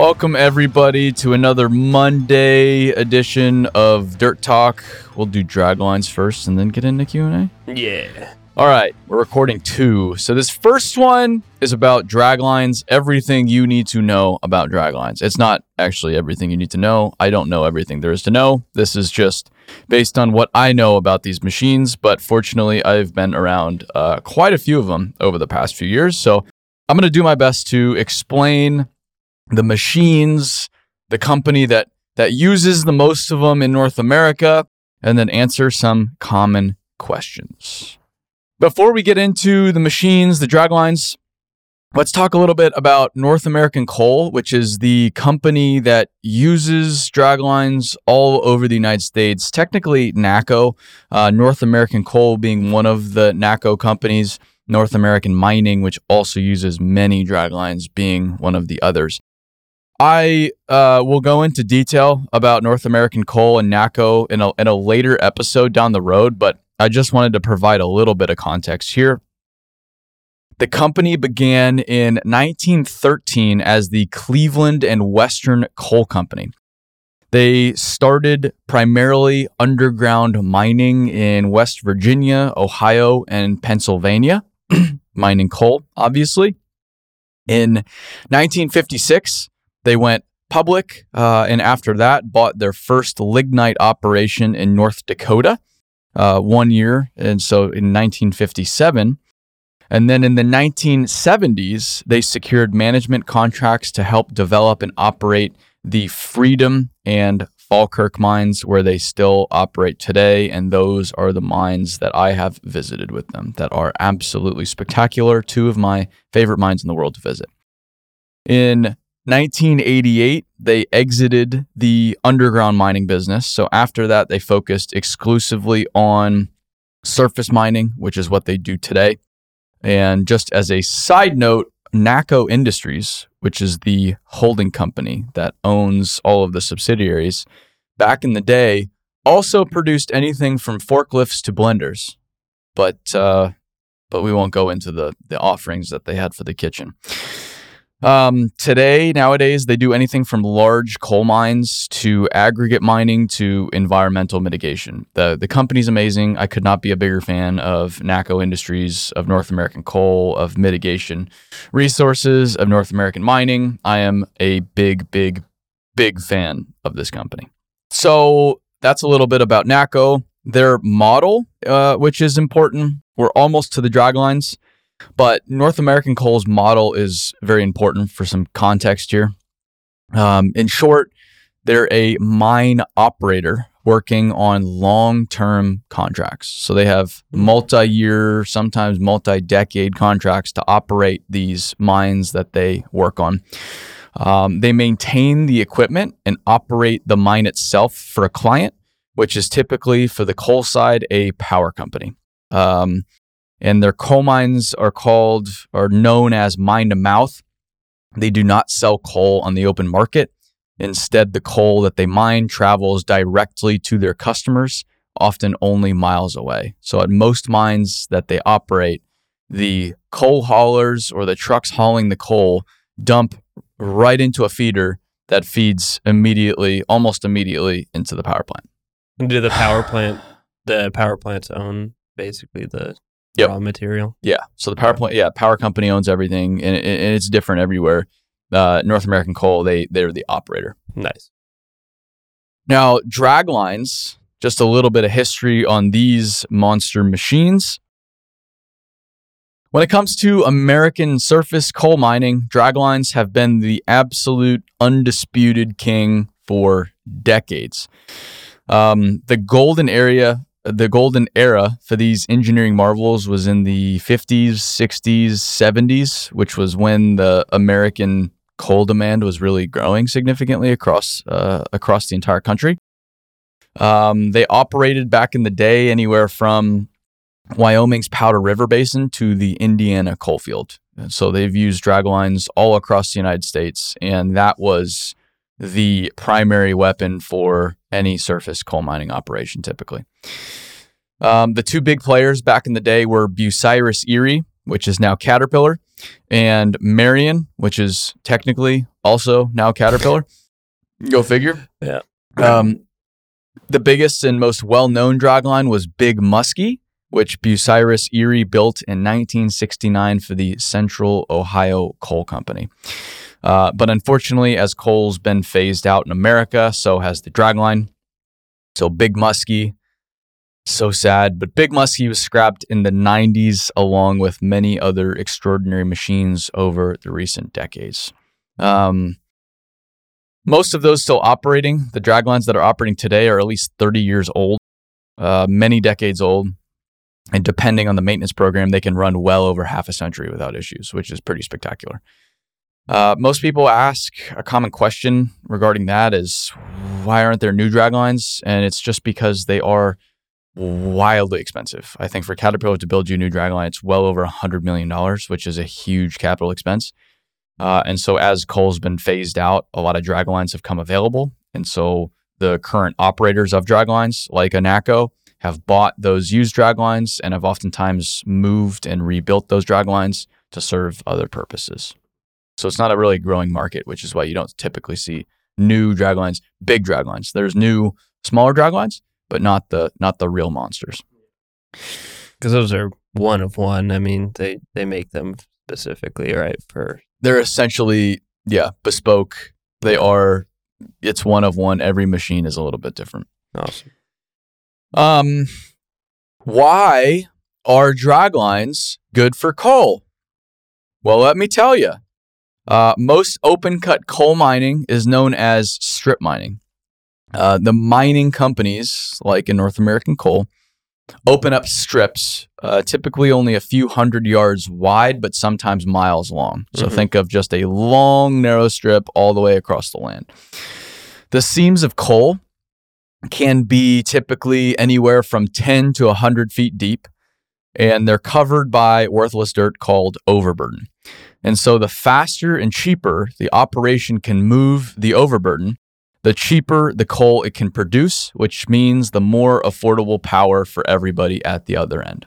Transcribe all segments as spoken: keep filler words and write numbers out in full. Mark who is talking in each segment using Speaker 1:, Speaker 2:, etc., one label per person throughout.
Speaker 1: Welcome, everybody, to another Monday edition of Dirt Talk. We'll do draglines first and then get into Q and
Speaker 2: A. Yeah.
Speaker 1: All right, we're recording two. So this first one is about draglines, everything you need to know about draglines. It's not actually everything you need to know. I don't know everything there is to know. This is just based on what I know about these machines, but fortunately, I've been around uh, quite a few of them over the past few years. So I'm going to do my best to explain the machines, the company that that uses the most of them in North America, and then answer some common questions. Before we get into the machines, the draglines, let's talk a little bit about North American Coal, which is the company that uses draglines all over the United States. Technically, NACCO, uh, North American Coal being one of the NACCO companies, North American Mining, which also uses many draglines, being one of the others. I uh, will go into detail about North American Coal and NACCO in a, in a later episode down the road, but I just wanted to provide a little bit of context here. The company began in nineteen thirteen as the Cleveland and Western Coal Company. They started primarily underground mining in West Virginia, Ohio, and Pennsylvania, mining coal, obviously. In nineteen fifty-six, they went public, uh, and after that, bought their first lignite operation in North Dakota, uh, one year, and so in nineteen fifty-seven. And then in the nineteen seventies, they secured management contracts to help develop and operate the Freedom and Falkirk mines, where they still operate today, and those are the mines that I have visited with them that are absolutely spectacular, two of my favorite mines in the world to visit. In nineteen eighty-eight, they exited the underground mining business. So after that, they focused exclusively on surface mining, which is what they do today. And just as a side note, NACCO Industries, which is the holding company that owns all of the subsidiaries, back in the day, also produced anything from forklifts to blenders. But uh, but we won't go into the, the offerings that they had for the kitchen. Um, today, nowadays, they do anything from large coal mines to aggregate mining to environmental mitigation. The the company's amazing. I could not be a bigger fan of NACCO Industries, of North American Coal, of Mitigation Resources, of North American Mining. I am a big, big, big fan of this company. So that's a little bit about NACCO. Their model, uh, which is important. We're almost to the draglines. But North American Coal's model is very important for some context here. Um, in short, they're a mine operator working on long-term contracts. So they have multi-year, sometimes multi-decade contracts to operate these mines that they work on. Um, they maintain the equipment and operate the mine itself for a client, which is typically, for the coal side, a power company. Um, And their coal mines are called or known as mine to mouth. They do not sell coal on the open market. Instead, the coal that they mine travels directly to their customers, often only miles away. So at most mines that they operate, the coal haulers or the trucks hauling the coal dump right into a feeder that feeds immediately, almost immediately, into the power plant.
Speaker 2: And do the power plant, the power plants own basically the Yep. raw material?
Speaker 1: Yeah. So the power plant, yeah, power company owns everything, and, and it's different everywhere. Uh, North American Coal, they they're the operator.
Speaker 2: Nice.
Speaker 1: Now, draglines, just a little bit of history on these monster machines. When it comes to American surface coal mining, draglines have been the absolute undisputed king for decades. Um, the golden area. The golden era for these engineering marvels was in the fifties, sixties, seventies, which was when the American coal demand was really growing significantly across uh, across the entire country. Um, they operated back in the day anywhere from Wyoming's Powder River Basin to the Indiana coalfield. And so they've used draglines all across the United States, and that was the primary weapon for any surface coal mining operation typically. Um, the two big players back in the day were Bucyrus Erie, which is now Caterpillar, and Marion, which is technically also now Caterpillar. Go figure.
Speaker 2: Yeah.
Speaker 1: Um, the biggest and most well-known dragline was Big Muskie, which Bucyrus Erie built in nineteen sixty-nine for the Central Ohio Coal Company. Uh, but unfortunately, as coal's been phased out in America, so has the dragline. So Big Muskie, so sad, but Big Muskie was scrapped in the nineties along with many other extraordinary machines over the recent decades. Um, most of those still operating, the draglines that are operating today are at least thirty years old, uh, many decades old. And depending on the maintenance program, they can run well over half a century without issues, which is pretty spectacular. Uh, most people ask a common question regarding that is, why aren't there new draglines? And it's just because they are wildly expensive. I think for Caterpillar to build you a new dragline, it's well over one hundred million dollars, which is a huge capital expense. Uh, and so as coal's been phased out, a lot of draglines have come available. And so the current operators of draglines, like Anaco, have bought those used draglines and have oftentimes moved and rebuilt those draglines to serve other purposes. So it's not a really growing market, which is why you don't typically see new draglines, big draglines. There's new, smaller draglines, but not the not the real monsters.
Speaker 2: Because those are one of one. I mean, they, they make them specifically, right? For
Speaker 1: They're essentially, yeah, bespoke. They are, it's one of one. Every machine is a little bit different.
Speaker 2: Awesome.
Speaker 1: Um, why are draglines good for coal? Well, let me tell you. Uh, most open-cut coal mining is known as strip mining. Uh, the mining companies, like in North American Coal, open up strips, uh, typically only a few hundred yards wide, but sometimes miles long. So
Speaker 2: Mm-hmm.
Speaker 1: think of just a long, narrow strip all the way across the land. The seams of coal can be typically anywhere from ten to one hundred feet deep, and they're covered by worthless dirt called overburden. And so the faster and cheaper the operation can move the overburden, the cheaper the coal it can produce, which means the more affordable power for everybody at the other end.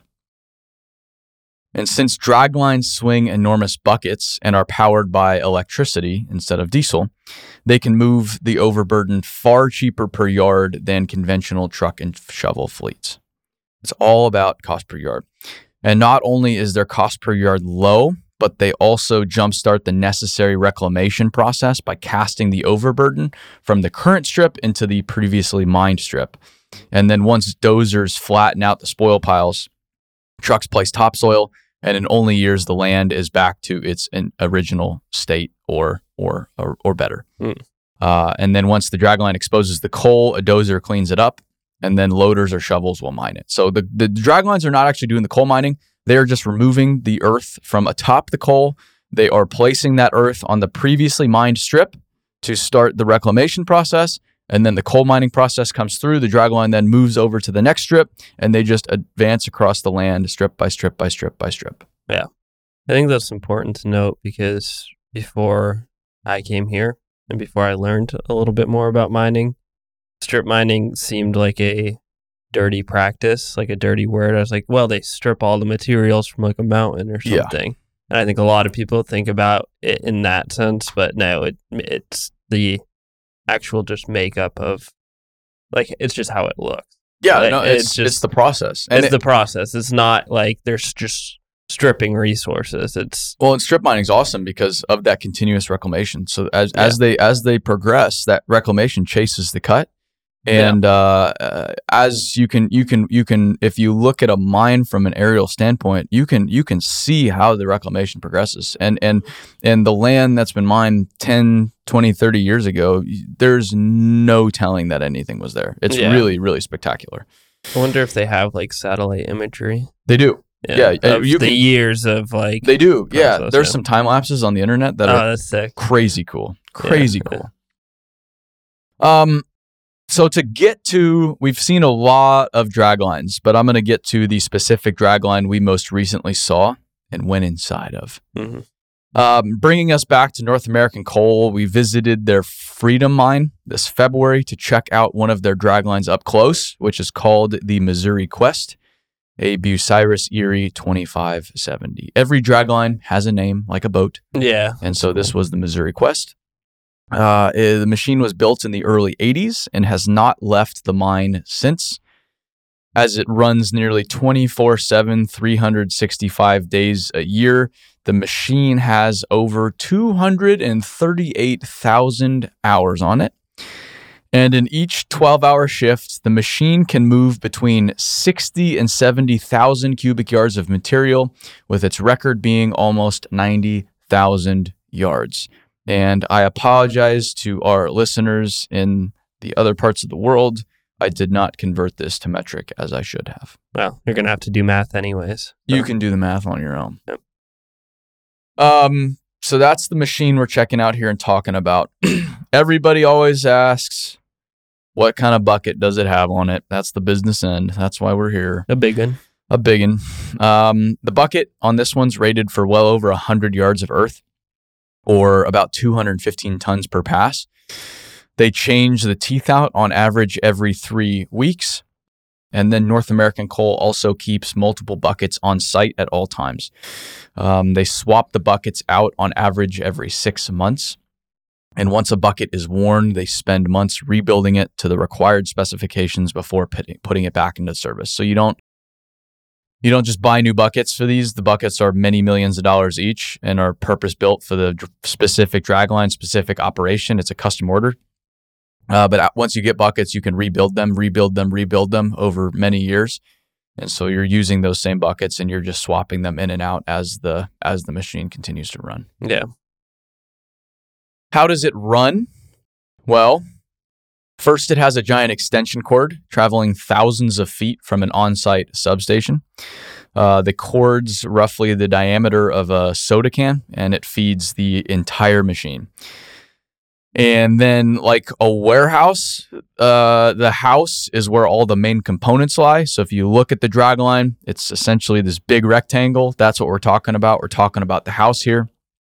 Speaker 1: And since draglines swing enormous buckets and are powered by electricity instead of diesel, they can move the overburden far cheaper per yard than conventional truck and shovel fleets. It's all about cost per yard. And not only is their cost per yard low, but they also jumpstart the necessary reclamation process by casting the overburden from the current strip into the previously mined strip. And then once dozers flatten out the spoil piles, trucks place topsoil, and in only years the land is back to its original state or or or, or better.
Speaker 2: Mm.
Speaker 1: Uh, and then once the dragline exposes the coal, a dozer cleans it up, and then loaders or shovels will mine it. So the, the draglines are not actually doing the coal mining. They are just removing the earth from atop the coal. They are placing that earth on the previously mined strip to start the reclamation process. And then the coal mining process comes through. The dragline then moves over to the next strip, and they just advance across the land strip by strip by strip by strip.
Speaker 2: Yeah. I think that's important to note because before I came here and before I learned a little bit more about mining, strip mining seemed like a dirty practice, like a dirty word. I was like, well, they strip all the materials from like a mountain or something. Yeah. And I think a lot of people think about it in that sense, but no, it it's the actual just makeup of, like, it's just how it looks.
Speaker 1: Yeah,
Speaker 2: like,
Speaker 1: no, it's,
Speaker 2: it's just
Speaker 1: it's the process.
Speaker 2: And it's
Speaker 1: it,
Speaker 2: the process. It's not like there's just stripping resources. It's
Speaker 1: well, and strip mining is awesome because of that continuous reclamation. So as
Speaker 2: Yeah.
Speaker 1: as they as they progress, that reclamation chases the cut. And yeah. uh, uh, as you can, you can, you can, if you look at a mine from an aerial standpoint, you can, you can see how the reclamation progresses. And and and the land that's been mined ten, twenty, thirty years ago, there's no telling that anything was there. It's
Speaker 2: Yeah.
Speaker 1: really, really spectacular.
Speaker 2: I wonder if they have like satellite imagery.
Speaker 1: They do. Yeah,
Speaker 2: Yeah,
Speaker 1: uh,
Speaker 2: of
Speaker 1: you
Speaker 2: the
Speaker 1: can-
Speaker 2: years of like.
Speaker 1: They do. Yeah,
Speaker 2: process,
Speaker 1: there's
Speaker 2: yeah.
Speaker 1: some time lapses on the internet that
Speaker 2: Oh,
Speaker 1: are
Speaker 2: that's sick.
Speaker 1: crazy cool. Crazy
Speaker 2: Yeah.
Speaker 1: cool. Um, so to get to, we've seen a lot of draglines, but I'm going to get to the specific dragline we most recently saw and went inside of.
Speaker 2: Mm-hmm.
Speaker 1: Um, bringing us back to North American Coal, we visited their Freedom Mine this February to check out one of their draglines up close, which is called the Missouri Quest. a Bucyrus Erie twenty-five seventy. Every dragline has a name, like a boat.
Speaker 2: Yeah.
Speaker 1: And so this was the Missouri Quest. Uh, eh, the machine was built in the early eighties and has not left the mine since, as it runs nearly twenty-four seven, three hundred sixty-five days a year. The machine has over two hundred thirty-eight thousand hours on it. And in each twelve-hour shift, the machine can move between sixty and seventy thousand cubic yards of material, with its record being almost ninety thousand yards. And I apologize to our listeners in the other parts of the world. I did not convert this to metric as I should have.
Speaker 2: Well, you're going to have to do math anyways.
Speaker 1: You can do the math on your own.
Speaker 2: Yep.
Speaker 1: Um, so that's the machine we're checking out here and talking about. Everybody always asks, what kind of bucket does it have on it? That's the business end. That's why we're here.
Speaker 2: A big one.
Speaker 1: A big one. Um, the bucket on this one's rated for well over one hundred yards of earth, or about two hundred fifteen tons per pass. They change the teeth out on average every three weeks. And then North American Coal also keeps multiple buckets on site at all times. Um, they swap the buckets out on average every six months. And once a bucket is worn, they spend months rebuilding it to the required specifications before putting, putting it back into service. So you don't you don't just buy new buckets for these. The buckets are many millions of dollars each and are purpose-built for the dr- specific dragline, specific operation. It's a custom order. Uh, but once you get buckets, you can rebuild them, rebuild them, rebuild them over many years. And so you're using those same buckets and you're just swapping them in and out as the as the machine continues to run.
Speaker 2: Yeah.
Speaker 1: How does it run? Well, first it has a giant extension cord traveling thousands of feet from an on-site substation. Uh, the cord's roughly the diameter of a soda can, and it feeds the entire machine. And then, like a warehouse, uh, the house is where all the main components lie. So if you look at the dragline, it's essentially this big rectangle. That's what we're talking about. We're talking about the house here.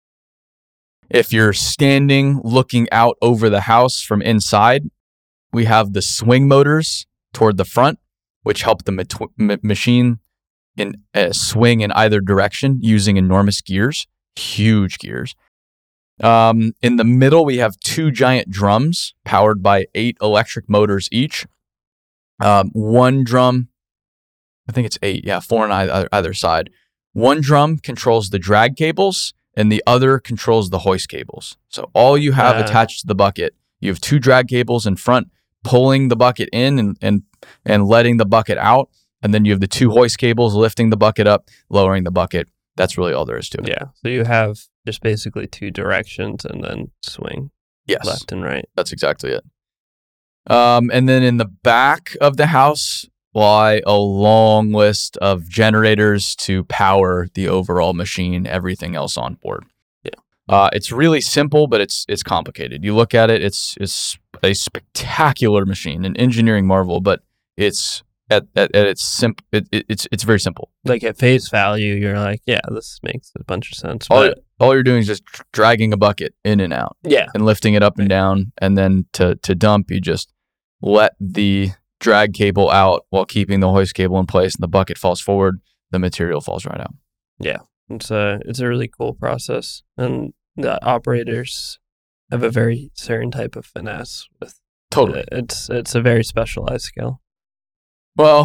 Speaker 1: If you're standing looking out over the house from inside, we have the swing motors toward the front, which help the mat- ma- machine in uh, swing in either direction using enormous gears, huge gears. Um, in the middle, we have two giant drums powered by eight electric motors each. Um, one drum, I think it's eight, yeah, four on either, either side. One drum controls the drag cables, and the other controls the hoist cables. So all you have
Speaker 2: Uh.
Speaker 1: attached to the bucket, you have two drag cables in front, pulling the bucket in and, and, and letting the bucket out. And then you have the two hoist cables lifting the bucket up, lowering the bucket. That's really all there is to it.
Speaker 2: Yeah. So you have just basically two directions and then swing
Speaker 1: Yes.
Speaker 2: left and right.
Speaker 1: That's exactly it. Um, and then in the back of the house lie a long list of generators to power the overall machine, everything else on board.
Speaker 2: Yeah.
Speaker 1: Uh, it's really simple, but it's it's complicated. You look at it, it's it's a spectacular machine, an engineering marvel, but it's at at, at its simple. It, it, it's it's very simple.
Speaker 2: Like at face value, you're like, yeah, this makes a bunch of sense.
Speaker 1: All,
Speaker 2: But
Speaker 1: all you're doing is just dragging a bucket in and out
Speaker 2: yeah,
Speaker 1: and lifting it up and down, and then to to dump, you just let the drag cable out while keeping the hoist cable in place, and the bucket falls forward, the material falls right out.
Speaker 2: it's a it's a really cool process, and the operators have a very certain type of finesse with
Speaker 1: Totally.
Speaker 2: it. It's it's a very specialized skill.
Speaker 1: Well,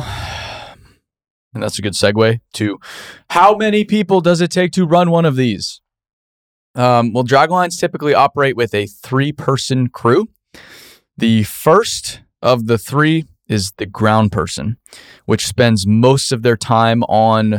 Speaker 1: and that's a good segue to how many people does it take to run one of these? Um, well, draglines typically operate with a three-person crew. The first of the three is the ground person, which spends most of their time on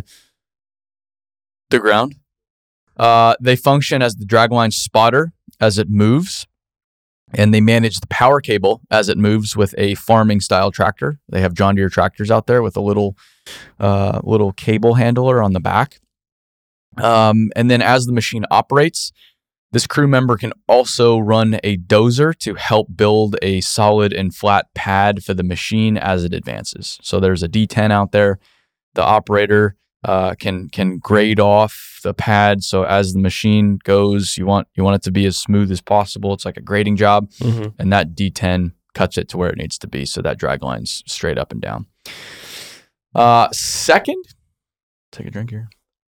Speaker 1: the ground. Uh, they function as the dragline spotter as it moves, and they manage the power cable as it moves with a farming style tractor. They have John Deere tractors out there with a little uh, little cable handler on the back. Um, and then as the machine operates, this crew member can also run a dozer to help build a solid and flat pad for the machine as it advances. So there's a D ten out there. The operator uh, can can grade off the pad. So as the machine goes, you want you want it to be as smooth as possible. It's like a grading job,
Speaker 2: Mm-hmm.
Speaker 1: and that D ten cuts it to where it needs to be. So that drag line's straight up and down. Uh, second, take a drink here.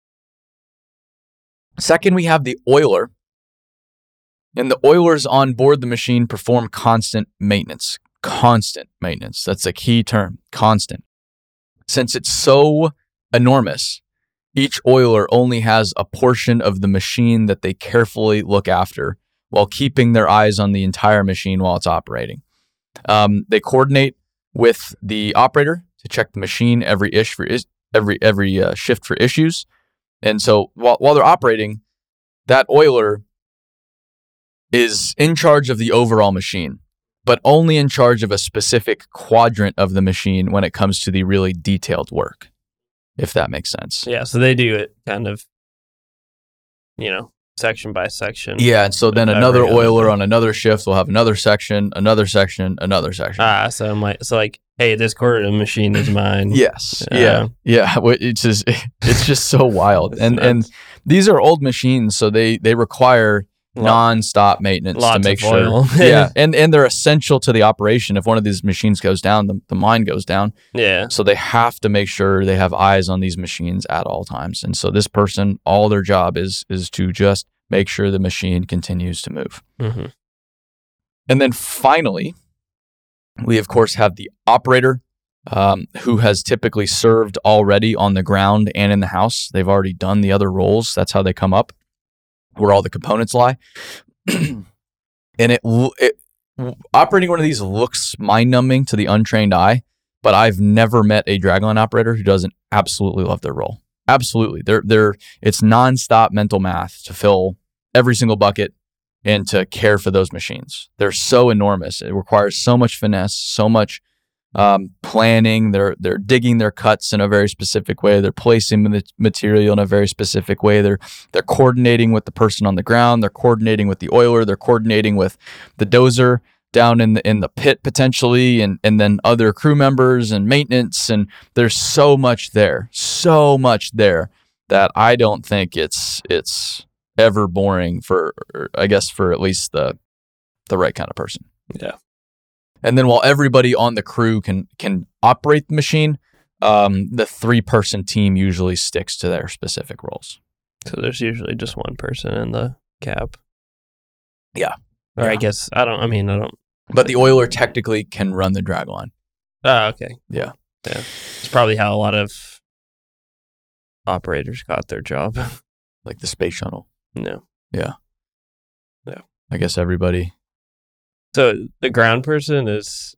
Speaker 1: Second, we have the oiler. And the oilers on board the machine perform constant maintenance. Constant maintenance. That's a key term. Constant. Since it's so enormous, each oiler only has a portion of the machine that they carefully look after while keeping their eyes on the entire machine while it's operating. Um, they coordinate with the operator to check the machine every ish for is, every every uh, shift for issues. And so while while they're operating, that oiler is in charge of the overall machine, but only in charge of a specific quadrant of the machine when it comes to the really detailed work, if that makes sense.
Speaker 2: Yeah, so they do it kind of, you know, section by section.
Speaker 1: Yeah, and so then another oiler on another shift will have another section, another section, another section.
Speaker 2: Ah, so I'm like, so like, hey, this quarter of the machine is mine.
Speaker 1: Yes.
Speaker 2: Uh,
Speaker 1: yeah. Yeah. It's just it's just so wild. And and these are old machines, so they they require non-stop maintenance
Speaker 2: Lots
Speaker 1: to make
Speaker 2: of oil.
Speaker 1: sure. yeah. And and they're essential to the operation. If one of these machines goes down, the, the mine goes down.
Speaker 2: Yeah.
Speaker 1: So they have to make sure they have eyes on these machines at all times. And so this person, all their job is is to just make sure the machine continues to move.
Speaker 2: Mm-hmm.
Speaker 1: And then finally, we of course have the operator, um, who has typically served already on the ground and in the house. They've already done the other roles. That's how they come up, where all the components lie. and it, it operating one of these looks mind-numbing to the untrained eye, but I've never met a dragline operator who doesn't absolutely love their role. Absolutely. They're, they're, it's nonstop mental math to fill every single bucket and to care for those machines. They're so enormous. It requires so much finesse, so much um, planning. They're they're digging their cuts in a very specific way. They're placing the material in a very specific way. They're they're coordinating with the person on the ground. They're coordinating with the oiler. They're coordinating with the dozer down in the in the pit potentially, and and then other crew members and maintenance. And there's so much there, so much there that I don't think it's it's ever boring for, I guess, for at least the the right kind of person.
Speaker 2: Yeah.
Speaker 1: And then while everybody on the crew can can operate the machine, um, the three person team usually sticks to their specific roles.
Speaker 2: So there's usually just one person in the cab.
Speaker 1: Yeah.
Speaker 2: Or
Speaker 1: yeah.
Speaker 2: I guess I don't. I mean, I don't.
Speaker 1: But the oiler technically can run the dragline.
Speaker 2: Oh, okay.
Speaker 1: Yeah.
Speaker 2: Yeah. It's probably how a lot of operators got their job.
Speaker 1: Like the space shuttle.
Speaker 2: No.
Speaker 1: Yeah.
Speaker 2: Yeah.
Speaker 1: I guess everybody.
Speaker 2: So the ground person is,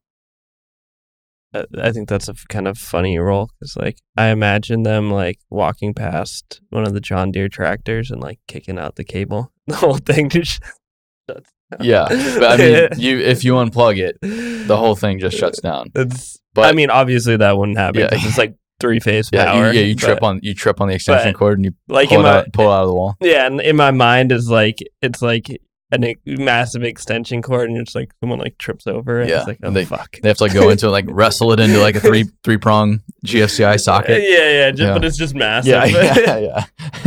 Speaker 2: uh, I think that's a f- kind of funny role, because like I imagine them like walking past one of the John Deere tractors and like kicking out the cable. The whole thing just shuts down.
Speaker 1: Yeah, but I mean, you if you unplug it, the whole thing just shuts down.
Speaker 2: It's.
Speaker 1: But
Speaker 2: I mean, obviously that wouldn't happen.
Speaker 1: Yeah.
Speaker 2: It's like three phase
Speaker 1: yeah,
Speaker 2: power.
Speaker 1: you, yeah, you trip
Speaker 2: but,
Speaker 1: on you trip on the extension
Speaker 2: but,
Speaker 1: cord and you
Speaker 2: like
Speaker 1: pull
Speaker 2: in
Speaker 1: it,
Speaker 2: my
Speaker 1: out, pull it out of the wall.
Speaker 2: yeah, and in my mind is like it's like a massive extension cord, and it's like someone like trips over it.
Speaker 1: Yeah,
Speaker 2: It's like, oh,
Speaker 1: and they-
Speaker 2: fuck.
Speaker 1: They have to like go into it, like wrestle it into like a three three prong G F C I socket.
Speaker 2: Yeah, yeah, just,
Speaker 1: Yeah.
Speaker 2: but it's just massive.
Speaker 1: Yeah, yeah,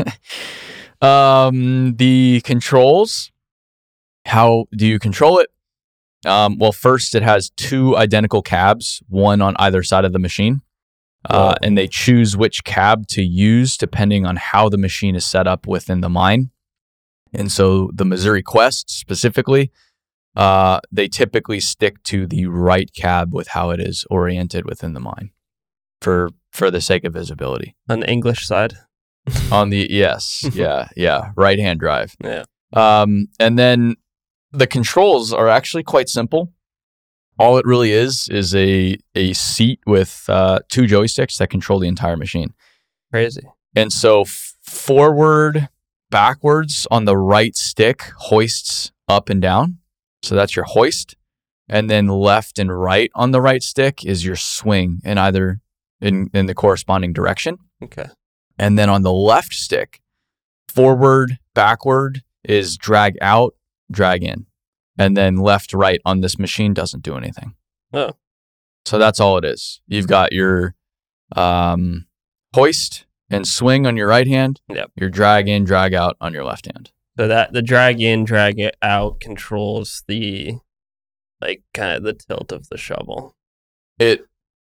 Speaker 1: yeah. um, the controls. How do you control it? Um, well, first it has two identical cabs, one on either side of the machine, uh,
Speaker 2: Whoa.
Speaker 1: and they choose which cab to use depending on how the machine is set up within the mine. And so the Missouri Quest specifically, uh, they typically stick to the right cab with how it is oriented within the mine, for for the sake of visibility.
Speaker 2: On the English side.
Speaker 1: On the yes, yeah, yeah, right hand drive.
Speaker 2: Yeah.
Speaker 1: Um, and then the controls are actually quite simple. All it really is is a a seat with uh, two joysticks that control the entire machine.
Speaker 2: Crazy.
Speaker 1: And so f- forward, backwards on the right stick hoists up and down. So that's your hoist. And then left and right on the right stick is your swing in either in, in the corresponding direction.
Speaker 2: Okay.
Speaker 1: And then on the left stick, forward, backward is drag out, drag in. And then left, right on this machine doesn't do anything.
Speaker 2: Oh.
Speaker 1: So that's all it is. You've got your um, hoist and swing on your right hand.
Speaker 2: Yep.
Speaker 1: Your drag in, drag out on your left hand.
Speaker 2: So that the drag in, drag it out controls the like kind of the tilt of the shovel.
Speaker 1: It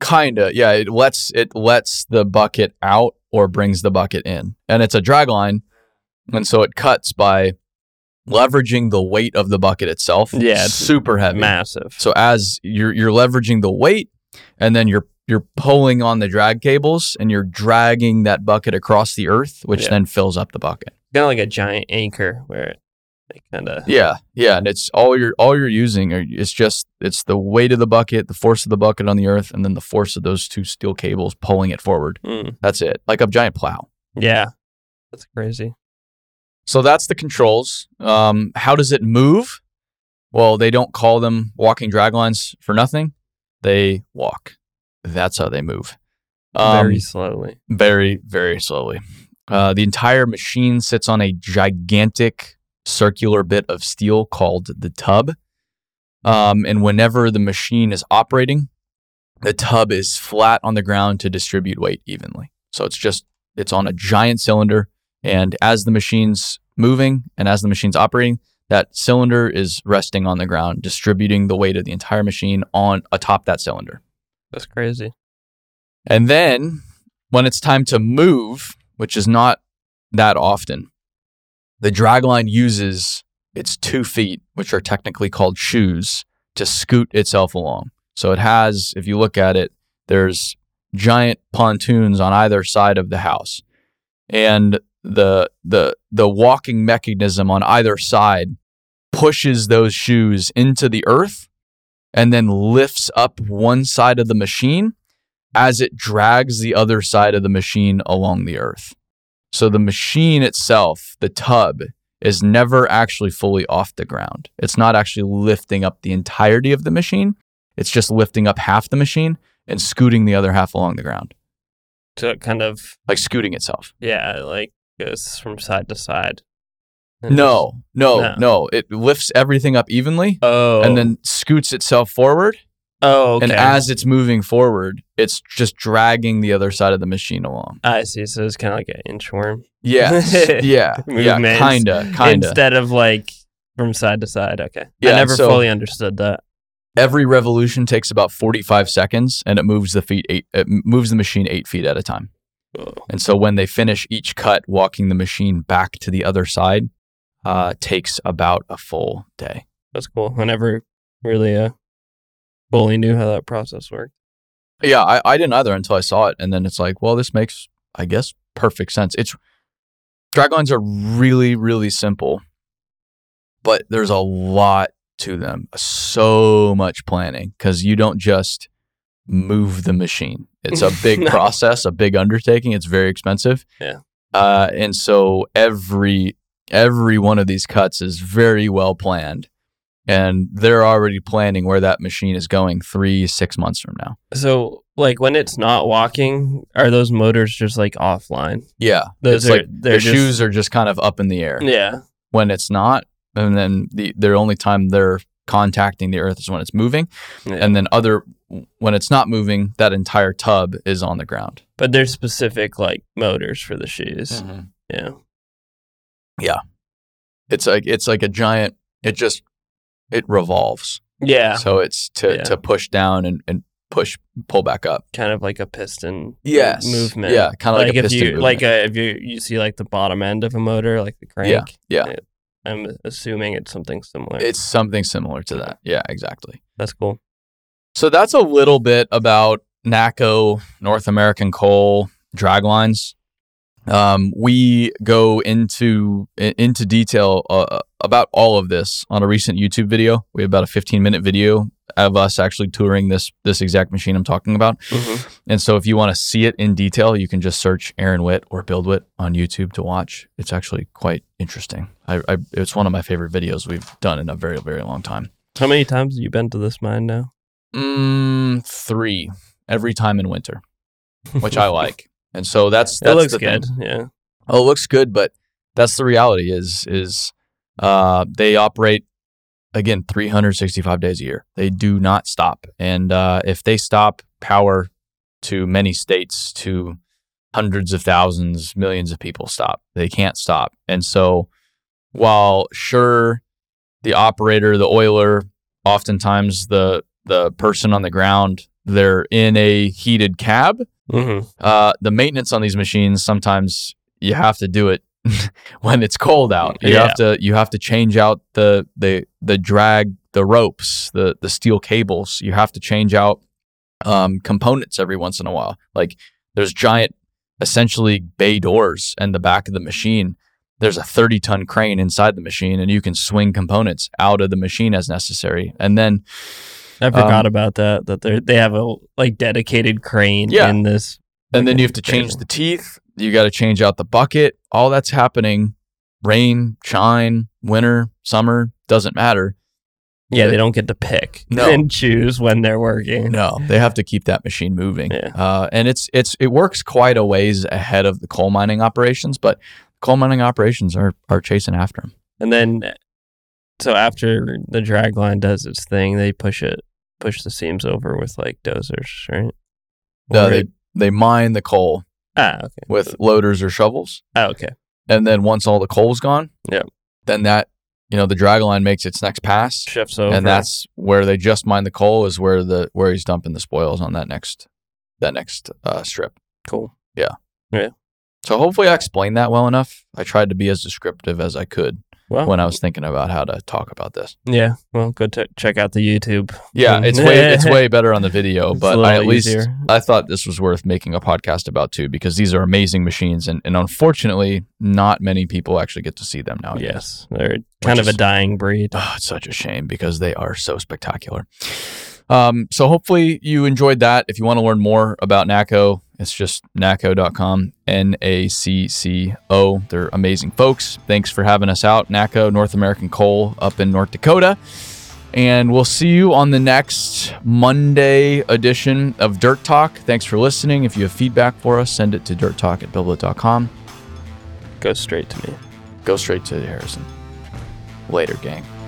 Speaker 1: Kinda, yeah. It lets it lets the bucket out or brings the bucket in, and it's a drag line, and so it cuts by leveraging the weight of the bucket itself.
Speaker 2: Yeah, it's
Speaker 1: super heavy,
Speaker 2: massive.
Speaker 1: So as you're you're leveraging the weight, and then you're you're pulling on the drag cables, and you're dragging that bucket across the earth, which
Speaker 2: Yeah.
Speaker 1: then fills up the bucket.
Speaker 2: Kind of like a giant anchor where it kind of
Speaker 1: Yeah, yeah, and it's all you're all you're using. Are, it's just it's the weight of the bucket, the force of the bucket on the earth, and then the force of those two steel cables pulling it forward.
Speaker 2: Mm.
Speaker 1: That's it, like a giant plow.
Speaker 2: Yeah, that's crazy.
Speaker 1: So that's the controls. Um, how does it move? Well, they don't call them walking drag lines for nothing. They walk. That's how they move. Um,
Speaker 2: Very slowly.
Speaker 1: Very, very slowly. Uh, the entire machine sits on a gigantic circular bit of steel called the tub. Um, and whenever the machine is operating, the tub is flat on the ground to distribute weight evenly. So it's just, it's on a giant cylinder. And as the machine's moving and as the machine's operating, that cylinder is resting on the ground, distributing the weight of the entire machine on atop that cylinder.
Speaker 2: That's crazy.
Speaker 1: And then when it's time to move, which is not that often, the dragline uses its two feet, which are technically called shoes, to scoot itself along. So it has, if you look at it, there's giant pontoons on either side of the house. And the the the walking mechanism on either side pushes those shoes into the earth and then lifts up one side of the machine as it drags the other side of the machine along the earth. So the machine itself, the tub, is never actually fully off the ground. It's not actually lifting up the entirety of the machine. It's just lifting up half the machine and scooting the other half along the ground.
Speaker 2: So it kind of,
Speaker 1: Like scooting itself.
Speaker 2: yeah, like goes from side to side. And
Speaker 1: No, no,
Speaker 2: No.
Speaker 1: no. It lifts everything up evenly
Speaker 2: Oh.
Speaker 1: and then scoots itself forward.
Speaker 2: Oh, okay.
Speaker 1: And as it's moving forward, it's just dragging the other side of the machine along.
Speaker 2: I see. So it's kind of like an inchworm.
Speaker 1: Yes. yeah. Yeah.
Speaker 2: Movements
Speaker 1: Kinda. Kinda.
Speaker 2: Instead of like from side to side. Okay.
Speaker 1: Yeah,
Speaker 2: I never
Speaker 1: so-
Speaker 2: fully understood that.
Speaker 1: Every revolution takes about forty-five seconds, and it moves the feet eight. It moves the machine eight feet at a time.
Speaker 2: Oh.
Speaker 1: And so when they finish each cut, walking the machine back to the other side uh, takes about a full day.
Speaker 2: That's cool. I never really uh, fully knew how that process worked.
Speaker 1: Yeah, I, I didn't either until I saw it, and then it's like, well, this makes, I guess, perfect sense. It's draglines are really, really simple, but there's a lot to them. So much planning because you don't just move the machine. It's a big
Speaker 2: No.
Speaker 1: process, a big undertaking. It's very expensive.
Speaker 2: Yeah.
Speaker 1: Uh, and so every every one of these cuts is very well planned, and they're already planning where that machine is going three, six months from now.
Speaker 2: So, like when it's not walking, are those motors just like offline?
Speaker 1: Yeah,
Speaker 2: Those
Speaker 1: it's
Speaker 2: are
Speaker 1: like
Speaker 2: they're
Speaker 1: the
Speaker 2: just,
Speaker 1: shoes are just kind of up in the air
Speaker 2: Yeah.
Speaker 1: when it's not, and then the the only time they're contacting the earth is when it's moving,
Speaker 2: yeah.
Speaker 1: and then other when it's not moving, that entire tub is on the ground.
Speaker 2: But there's specific like motors for the shoes. Yeah.
Speaker 1: It's like it's like a giant. It just it revolves.
Speaker 2: Yeah.
Speaker 1: So it's to
Speaker 2: Yeah.
Speaker 1: to push down and, and push pull back up.
Speaker 2: Kind of like a piston
Speaker 1: Yes.
Speaker 2: movement.
Speaker 1: Yeah, kinda like a
Speaker 2: if
Speaker 1: piston
Speaker 2: you
Speaker 1: movement.
Speaker 2: like a, if you you see like the bottom end of a motor, like the crank.
Speaker 1: Yeah.
Speaker 2: it- I'm assuming it's something similar.
Speaker 1: It's something similar to that. Yeah, exactly.
Speaker 2: That's cool.
Speaker 1: So that's a little bit about NACCO, North American Coal, draglines. Um, we go into i- into detail uh, about all of this on a recent YouTube video. We have about a fifteen minute video of us actually touring this this exact machine I'm talking about.
Speaker 2: Mhm.
Speaker 1: And so if you want to see it in detail, you can just search Aaron Witt or Build Witt on YouTube to watch. It's actually quite interesting. I, I it's one of my favorite videos we've done in a very, very long time.
Speaker 2: How many times have you been to this mine now?
Speaker 1: Mm, three every time in winter, which I like. And so that's that's
Speaker 2: it looks
Speaker 1: the
Speaker 2: good.
Speaker 1: thing.
Speaker 2: Yeah.
Speaker 1: Oh, it looks good, but that's the reality. Is is uh, they operate again three hundred sixty-five days a year. They do not stop, and uh, if they stop power to many states, to hundreds of thousands, millions of people stop. They can't stop, and so while sure the operator, the oiler, oftentimes the the person on the ground They're in a heated cab.
Speaker 2: Mm-hmm.
Speaker 1: Uh, the maintenance on these machines, sometimes you have to do it when it's cold out. You
Speaker 2: Yeah.
Speaker 1: have to you have to change out the the the drag, the ropes, the the steel cables. You have to change out um, components every once in a while. Like there's giant, essentially bay doors in the back of the machine. There's a thirty ton crane inside the machine, and you can swing components out of the machine as necessary. And then
Speaker 2: I forgot
Speaker 1: um,
Speaker 2: about that. That they they have a like dedicated crane
Speaker 1: Yeah.
Speaker 2: in this.
Speaker 1: and then you have to change the teeth. You got to change out the bucket. All that's happening. Rain, shine, winter, summer, doesn't matter.
Speaker 2: Yeah, they don't get to pick
Speaker 1: No.
Speaker 2: and choose when they're working.
Speaker 1: No, they have to keep that machine moving.
Speaker 2: Yeah.
Speaker 1: Uh, and it's it's it works quite a ways ahead of the coal mining operations, but coal mining operations are are chasing after them.
Speaker 2: And then, so after the drag line does its thing, they push it, push the seams over with like dozers, right?
Speaker 1: Uh,
Speaker 2: Or
Speaker 1: they
Speaker 2: it-
Speaker 1: they mine the coal
Speaker 2: ah, okay.
Speaker 1: with loaders or shovels,
Speaker 2: Ah, okay.
Speaker 1: and then once all the coal's gone,
Speaker 2: Yeah.
Speaker 1: then that you know the drag line makes its next pass,
Speaker 2: Shifts over.
Speaker 1: and that's where they just mine the coal is where the where he's dumping the spoils on that next that next uh, strip.
Speaker 2: cool.
Speaker 1: So hopefully I explained that well enough. I tried to be as descriptive as I could
Speaker 2: Well,
Speaker 1: when I was thinking about how to talk about this.
Speaker 2: yeah. Well, go to check out the YouTube.
Speaker 1: Yeah,
Speaker 2: Mm.
Speaker 1: it's way it's way better on the video,
Speaker 2: It's
Speaker 1: but
Speaker 2: a
Speaker 1: I
Speaker 2: little
Speaker 1: at least
Speaker 2: easier.
Speaker 1: I thought this was worth making a podcast about too, because these are amazing machines, and, and unfortunately, not many people actually get to see them nowadays.
Speaker 2: Yes, they're kind of
Speaker 1: is-
Speaker 2: a dying breed.
Speaker 1: Oh, it's such a shame because they are so spectacular. Um, so hopefully you enjoyed that. If you want to learn more about NACCO, it's just nacco dot com, N A C C O. They're amazing folks. Thanks for having us out, NACCO, North American Coal up in North Dakota. And we'll see you on the next Monday edition of Dirt Talk. Thanks for listening. If you have feedback for us, send it to dirt talk at biblet dot com.
Speaker 2: Go straight to me.
Speaker 1: Go straight to Harrison. Later, gang.